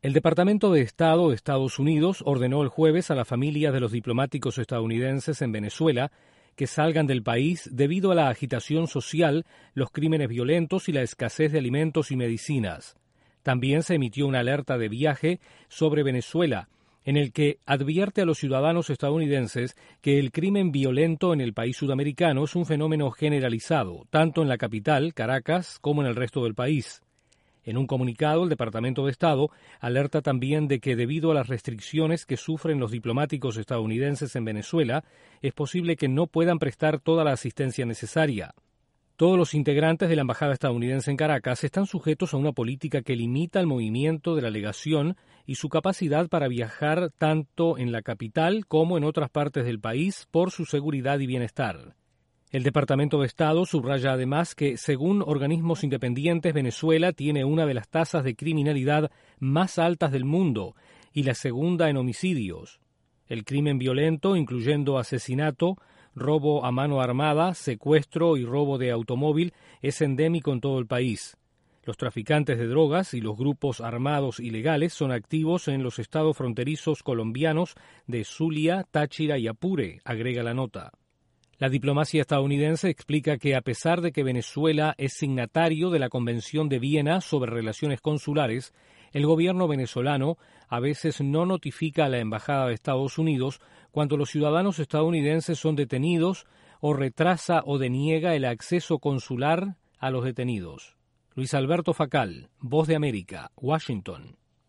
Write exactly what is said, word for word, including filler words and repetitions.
El Departamento de Estado de Estados Unidos ordenó el jueves a las familias de los diplomáticos estadounidenses en Venezuela que salgan del país debido a la agitación social, los crímenes violentos y la escasez de alimentos y medicinas. También se emitió una alerta de viaje sobre Venezuela, en el que advierte a los ciudadanos estadounidenses que el crimen violento en el país sudamericano es un fenómeno generalizado, tanto en la capital, Caracas, como en el resto del país. En un comunicado, el Departamento de Estado alerta también de que debido a las restricciones que sufren los diplomáticos estadounidenses en Venezuela, es posible que no puedan prestar toda la asistencia necesaria. Todos los integrantes de la Embajada estadounidense en Caracas están sujetos a una política que limita el movimiento de la legación y su capacidad para viajar tanto en la capital como en otras partes del país por su seguridad y bienestar. El Departamento de Estado subraya además que, según organismos independientes, Venezuela tiene una de las tasas de criminalidad más altas del mundo y la segunda en homicidios. El crimen violento, incluyendo asesinato, robo a mano armada, secuestro y robo de automóvil, es endémico en todo el país. Los traficantes de drogas y los grupos armados ilegales son activos en los estados fronterizos colombianos de Zulia, Táchira y Apure, agrega la nota. La diplomacia estadounidense explica que a pesar de que Venezuela es signatario de la Convención de Viena sobre Relaciones Consulares, el gobierno venezolano a veces no notifica a la Embajada de Estados Unidos cuando los ciudadanos estadounidenses son detenidos o retrasa o deniega el acceso consular a los detenidos. Luis Alberto Facal, Voz de América, Washington.